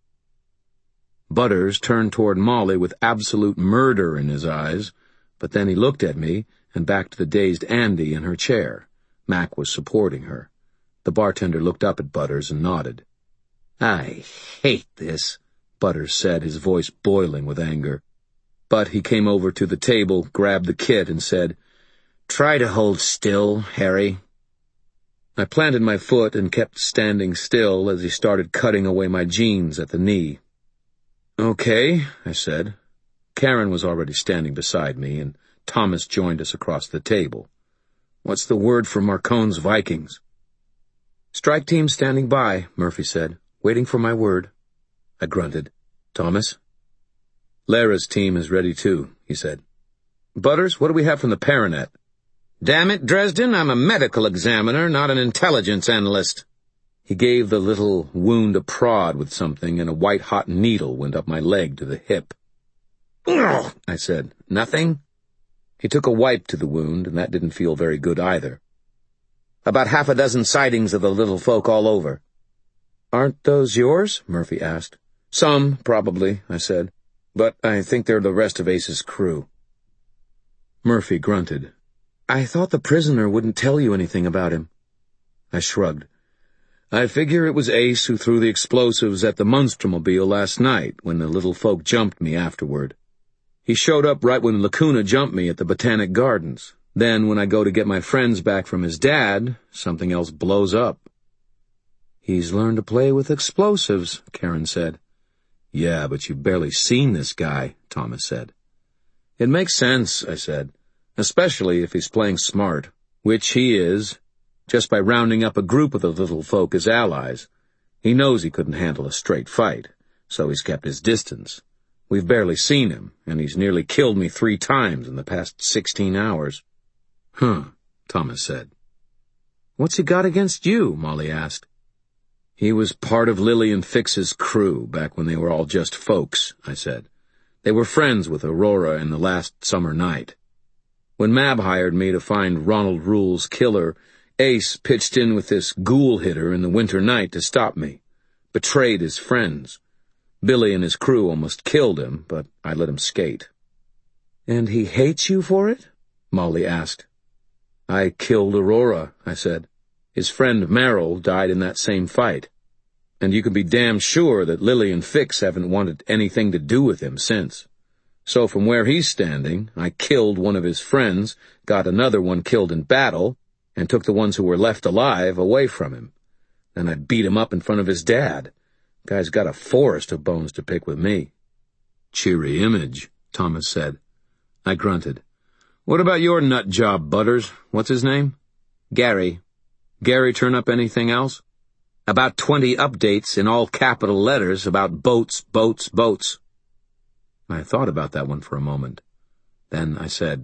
Butters turned toward Molly with absolute murder in his eyes, but then he looked at me and back to the dazed Andy in her chair. Mac was supporting her. The bartender looked up at Butters and nodded. "I hate this," Butters said, his voice boiling with anger. But he came over to the table, grabbed the kit, and said, "Try to hold still, Harry." I planted my foot and kept standing still as he started cutting away my jeans at the knee. Okay, I said. Karen was already standing beside me, and Thomas joined us across the table. What's the word for Marcone's Vikings? Strike team standing by, Murphy said, waiting for my word. I grunted. Thomas? Lara's team is ready too, he said. Butters, what do we have from the Paranet? Damn it, Dresden, I'm a medical examiner, not an intelligence analyst. He gave the little wound a prod with something, and a white-hot needle went up my leg to the hip. Ugh, I said. Nothing? He took a wipe to the wound, and that didn't feel very good either. About 6 sightings of the little folk all over. Aren't those yours? Murphy asked. Some, probably, I said. But I think they're the rest of Ace's crew. Murphy grunted. I thought the prisoner wouldn't tell you anything about him. I shrugged. I figure it was Ace who threw the explosives at the Monstermobile last night when the little folk jumped me afterward. He showed up right when Lacuna jumped me at the Botanic Gardens. Then, when I go to get my friends back from his dad, something else blows up. He's learned to play with explosives, Karen said. Yeah, but you've barely seen this guy, Thomas said. It makes sense, I said, especially if he's playing smart, which he is. Just by rounding up a group of the little folk as allies. He knows he couldn't handle a straight fight, so he's kept his distance. We've barely seen him, and he's nearly killed me 3 times in the past 16 hours. Thomas said. What's he got against you? Molly asked. He was part of Lillian Fix's crew back when they were all just folks, I said. They were friends with Aurora in the last summer night. When Mab hired me to find Ronald Rule's killer, Ace pitched in with this ghoul hitter in the winter night to stop me. Betrayed his friends. Billy and his crew almost killed him, but I let him skate. And he hates you for it? Molly asked. I killed Aurora, I said. His friend Merrill died in that same fight. And you can be damn sure that Lily and Fix haven't wanted anything to do with him since. So from where he's standing, I killed one of his friends, got another one killed in battle, and took the ones who were left alive away from him. Then I beat him up in front of his dad. Guy's got a forest of bones to pick with me. Cheery image, Thomas said. I grunted. What about your nut job, Butters? What's his name? Gary. Gary turn up anything else? About 20 updates in all capital letters about boats, boats, boats. I thought about that one for a moment. Then I said,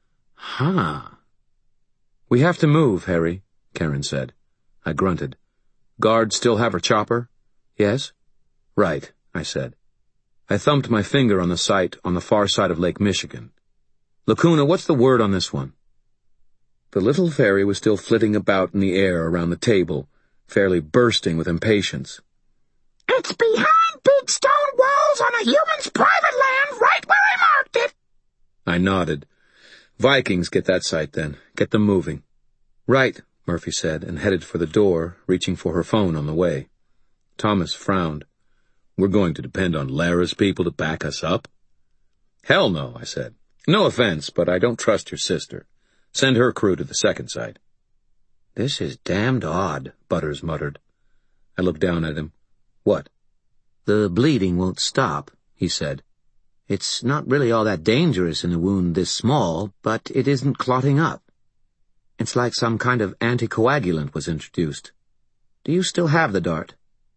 We have to move, Harry, Karen said. I grunted. Guard still have her chopper? Yes? Right, I said. I thumped my finger on the site on the far side of Lake Michigan. Lacuna, what's the word on this one? The little fairy was still flitting about in the air around the table, fairly bursting with impatience. It's behind big stone walls on a human's private land right where I marked it. I nodded. Vikings get that site then. Get them moving. Right, Murphy said, and headed for the door, reaching for her phone on the way. Thomas frowned. We're going to depend on Lara's people to back us up? Hell no, I said. No offense, but I don't trust your sister. Send her crew to the second site. This is damned odd, Butters muttered. I looked down at him. What? The bleeding won't stop, he said. It's not really all that dangerous in a wound this small, but it isn't clotting up. It's like some kind of anticoagulant was introduced. Do you still have the dart?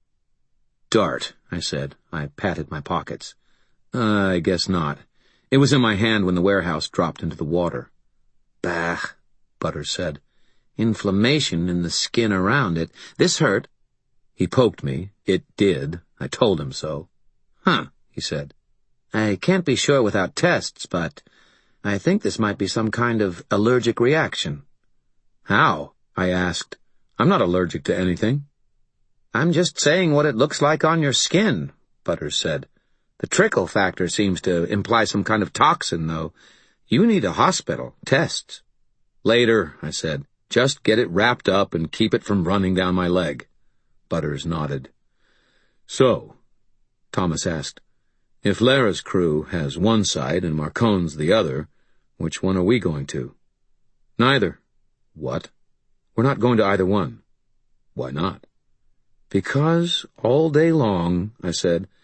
Dart, I said. I patted my pockets. I guess not. It was in my hand when the warehouse dropped into the water. Bah, Butters said. Inflammation in the skin around it. This hurt. He poked me. It did. I told him so. He said. I can't be sure without tests, but I think this might be some kind of allergic reaction. How? I asked. I'm not allergic to anything. I'm just saying what it looks like on your skin, Butters said. The trickle factor seems to imply some kind of toxin, though. You need a hospital. Tests. Later, I said. Just get it wrapped up and keep it from running down my leg. Butters nodded. So, Thomas asked, if Lara's crew has one side and Marcone's the other, which one are we going to? Neither. What? We're not going to either one. Why not? Because all day long, I said,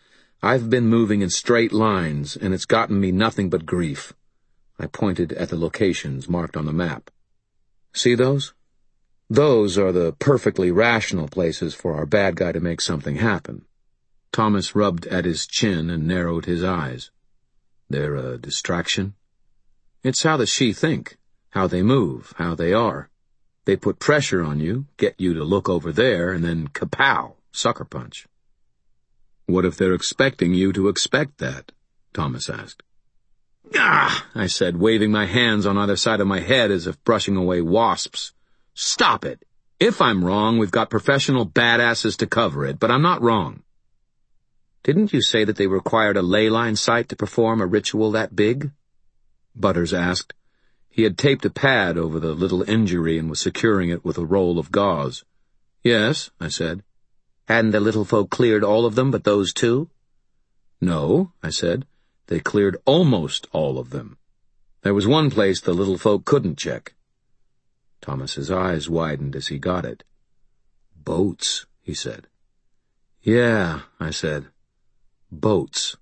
I've been moving in straight lines, and it's gotten me nothing but grief. I pointed at the locations marked on the map. See those? Those are the perfectly rational places for our bad guy to make something happen. Thomas rubbed at his chin and narrowed his eyes. They're a distraction? It's how the Shi think, how they move, how they are. They put pressure on you, get you to look over there, and then kapow, sucker punch. What if they're expecting you to expect that? Thomas asked. Ah, I said, waving my hands on either side of my head as if brushing away wasps. Stop it. If I'm wrong, we've got professional badasses to cover it, but I'm not wrong. Didn't you say that they required a ley line site to perform a ritual that big? Butters asked. He had taped a pad over the little injury and was securing it with a roll of gauze. Yes, I said. Hadn't the little folk cleared all of them but those two? No, I said. They cleared almost all of them. There was one place the little folk couldn't check. Thomas's eyes widened as he got it. Boats, he said. Yeah, I said. Boats.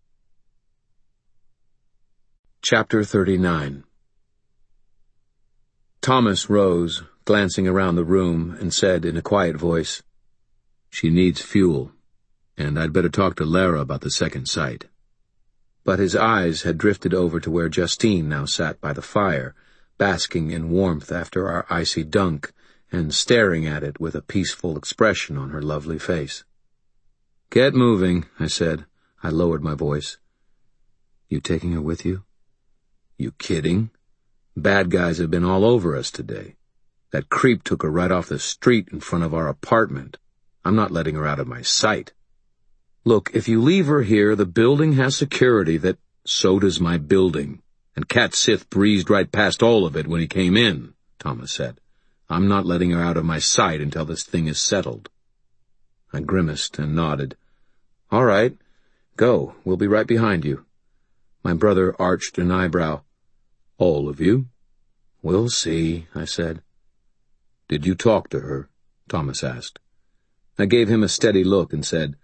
Chapter 39. Thomas rose, glancing around the room, and said in a quiet voice, She needs fuel, and I'd better talk to Lara about the second site. But his eyes had drifted over to where Justine now sat by the fire, basking in warmth after our icy dunk, and staring at it with a peaceful expression on her lovely face. Get moving, I said. I lowered my voice. You taking her with you? You kidding? Bad guys have been all over us today. That creep took her right off the street in front of our apartment. I'm not letting her out of my sight. Look, if you leave her here, the building has security that... So does my building. And Cat Sith breezed right past all of it when he came in, Thomas said. I'm not letting her out of my sight until this thing is settled. I grimaced and nodded. All right, go. We'll be right behind you. My brother arched an eyebrow. All of you? We'll see, I said. Did you talk to her? Thomas asked. I gave him a steady look and said,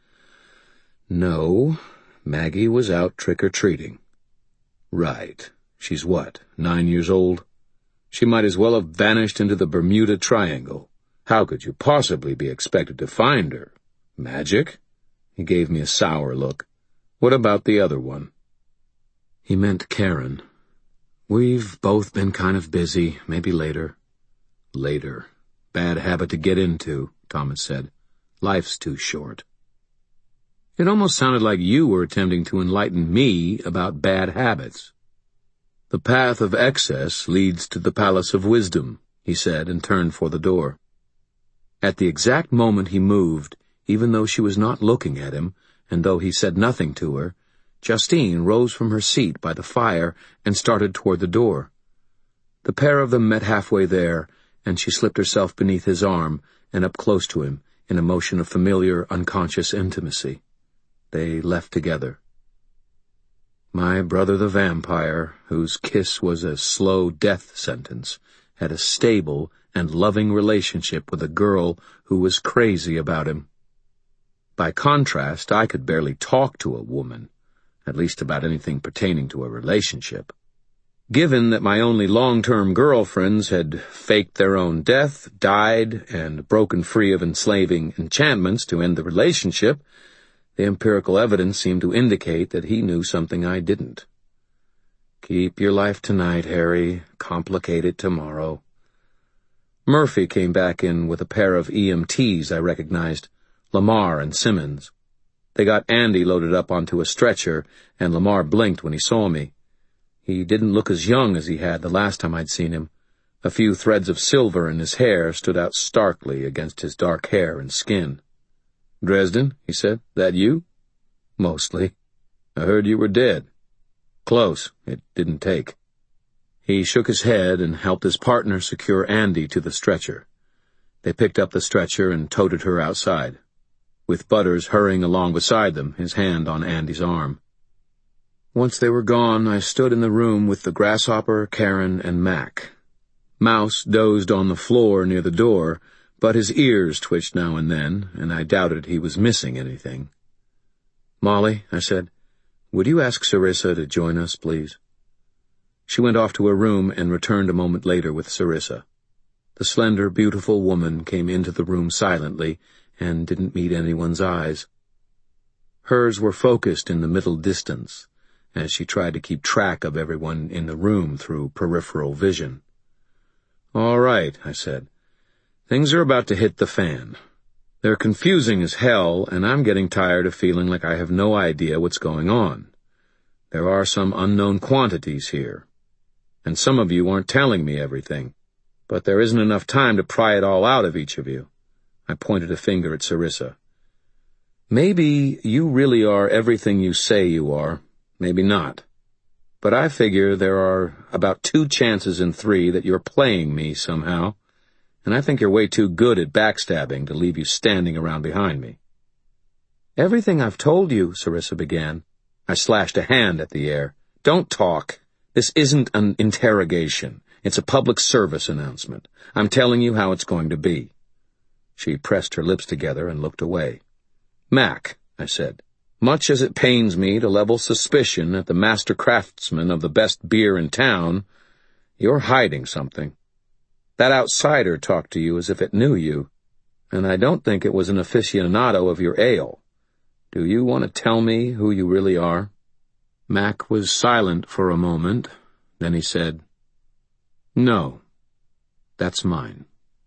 No, Maggie was out trick-or-treating. Right. She's what, 9 years old? She might as well have vanished into the Bermuda Triangle. How could you possibly be expected to find her? Magic? He gave me a sour look. What about the other one? He meant Karen. We've both been kind of busy. Maybe later. Later. Bad habit to get into, Thomas said. Life's too short. It almost sounded like you were attempting to enlighten me about bad habits. The path of excess leads to the palace of wisdom, he said, and turned for the door. At the exact moment he moved, even though she was not looking at him, and though he said nothing to her, Justine rose from her seat by the fire and started toward the door. The pair of them met halfway there, and she slipped herself beneath his arm and up close to him in a motion of familiar, unconscious intimacy. They left together. My brother the vampire, whose kiss was a slow death sentence, had a stable and loving relationship with a girl who was crazy about him. By contrast, I could barely talk to a woman, at least about anything pertaining to a relationship. Given that my only long-term girlfriends had faked their own death, died, and broken free of enslaving enchantments to end the relationship, the empirical evidence seemed to indicate that he knew something I didn't. Keep your life tonight, Harry. Complicate it tomorrow. Murphy came back in with a pair of EMTs I recognized, Lamar and Simmons. They got Andy loaded up onto a stretcher, and Lamar blinked when he saw me. He didn't look as young as he had the last time I'd seen him. A few threads of silver in his hair stood out starkly against his dark hair and skin. Dresden, he said, that you? Mostly. I heard you were dead. Close. It didn't take. He shook his head and helped his partner secure Andy to the stretcher. They picked up the stretcher and toted her outside, with Butters hurrying along beside them, his hand on Andy's arm. Once they were gone, I stood in the room with the Grasshopper, Karen, and Mac. Mouse dozed on the floor near the door, but his ears twitched now and then, and I doubted he was missing anything. "Molly," I said, "would you ask Sarissa to join us, please?" She went off to her room and returned a moment later with Sarissa. The slender, beautiful woman came into the room silently and didn't meet anyone's eyes. Hers were focused in the middle distance, as she tried to keep track of everyone in the room through peripheral vision. "All right," I said. "Things are about to hit the fan. They're confusing as hell, and I'm getting tired of feeling like I have no idea what's going on. There are some unknown quantities here, and some of you aren't telling me everything, but there isn't enough time to pry it all out of each of you." I pointed a finger at Sarissa. "Maybe you really are everything you say you are, maybe not. But I figure there are about 2 chances in 3 that you're playing me somehow, and I think you're way too good at backstabbing to leave you standing around behind me." "Everything I've told you," Sarissa began. I slashed a hand at the air. "Don't talk. This isn't an interrogation. It's a public service announcement. I'm telling you how it's going to be." She pressed her lips together and looked away. "Mac," I said, "much as it pains me to level suspicion at the master craftsman of the best beer in town, you're hiding something. That outsider talked to you as if it knew you, and I don't think it was an aficionado of your ale. Do you want to tell me who you really are?" Mac was silent for a moment. Then he said, "No, that's mine."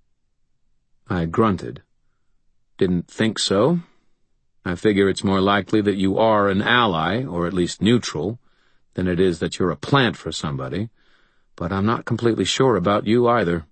I grunted. "Didn't think so. I figure it's more likely that you are an ally, or at least neutral, than it is that you're a plant for somebody, but I'm not completely sure about you either."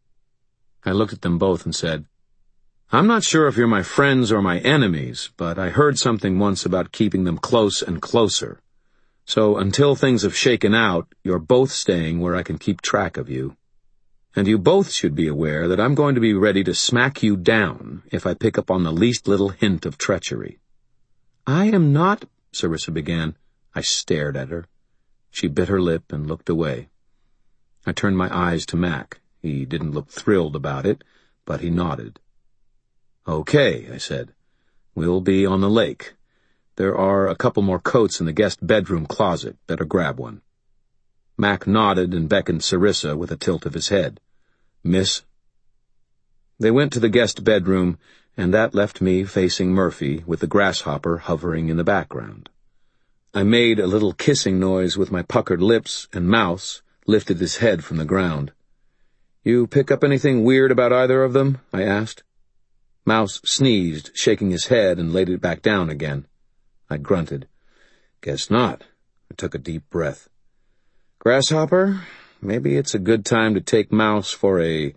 I looked at them both and said, "I'm not sure if you're my friends or my enemies, but I heard something once about keeping them close and closer. So until things have shaken out, you're both staying where I can keep track of you. And you both should be aware that I'm going to be ready to smack you down if I pick up on the least little hint of treachery." "I am not," Sarissa began. I stared at her. She bit her lip and looked away. I turned my eyes to Mac. He didn't look thrilled about it, but he nodded. "Okay," I said. "We'll be on the lake. There are a couple more coats in the guest bedroom closet. Better grab one." Mac nodded and beckoned Sarissa with a tilt of his head. "Miss?" They went to the guest bedroom, and that left me facing Murphy with the grasshopper hovering in the background. I made a little kissing noise with my puckered lips, and Mouse lifted his head from the ground. "You pick up anything weird about either of them?" I asked. Mouse sneezed, shaking his head, and laid it back down again. I grunted. "Guess not." I took a deep breath. "Grasshopper, maybe it's a good time to take Mouse for a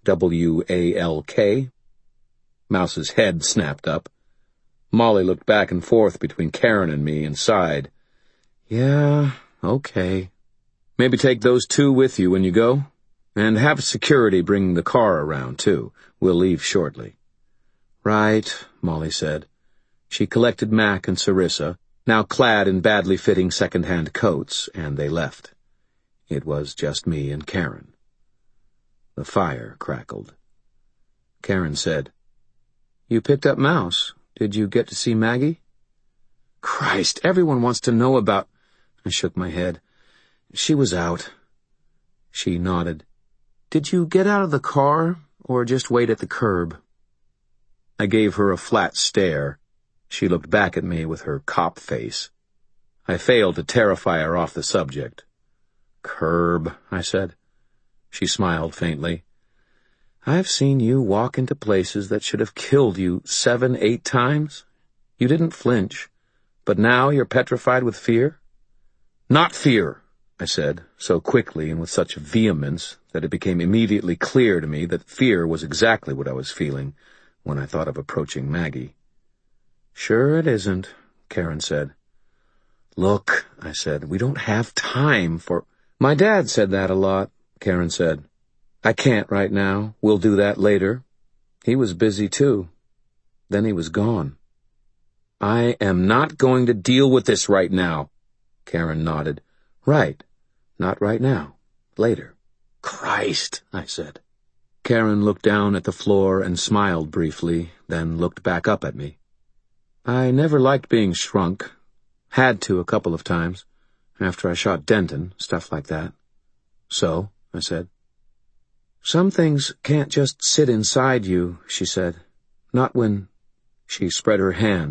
WALK." Mouse's head snapped up. Molly looked back and forth between Karen and me and sighed. "Yeah, okay. Maybe take those 2 with you when you go? And have security bring the car around, too. We'll leave shortly." "Right," Molly said. She collected Mac and Sarissa, now clad in badly fitting second-hand coats, and they left. It was just me and Karen. The fire crackled. Karen said, "You picked up Mouse. Did you get to see Maggie?" "Christ, everyone wants to know about—" I shook my head. "She was out." She nodded. "Did you get out of the car, or just wait at the curb?" I gave her a flat stare. She looked back at me with her cop face. I failed to terrify her off the subject. "Curb," I said. She smiled faintly. "I've seen you walk into places that should have killed you 7, 8 times. You didn't flinch, but now you're petrified with fear?" "Not fear," I said, so quickly and with such vehemence that it became immediately clear to me that fear was exactly what I was feeling when I thought of approaching Maggie. "Sure it isn't," Karen said. "Look," I said, "we don't have time for—" "My dad said that a lot," Karen said. "I can't right now. We'll do that later. He was busy too. Then he was gone." "I am not going to deal with this right now," Karen nodded. "Right. Not right now. Later." "Christ," I said. Karen looked down at the floor and smiled briefly, then looked back up at me. I never liked being shrunk. Had to a couple of times. After I shot Denton, stuff like that. So, I said. Some things can't just sit inside you, she said. Not when... She spread her hand